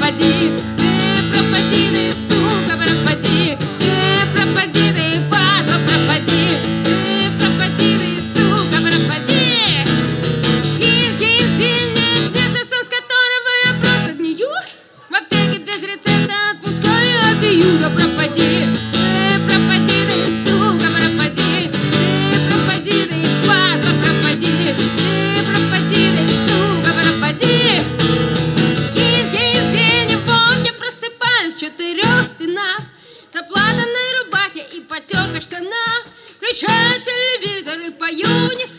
пропади, ты, сука, пропади, пропади ты, падла, пропади, пропади ты, сука, пропади. Сгинь, не снится сон, с которого я просто гнию. В аптеке без рецепта отпускаю опию. Да пропади, пропади ты, сука, пропади, пропади ты, падла, пропади, пропади ты, сука, пропади. Сгинь, помню, просыпаюсь в 4 стенах, в заплатанной рубахе и потертых штанах. Включаю телевизор и пою не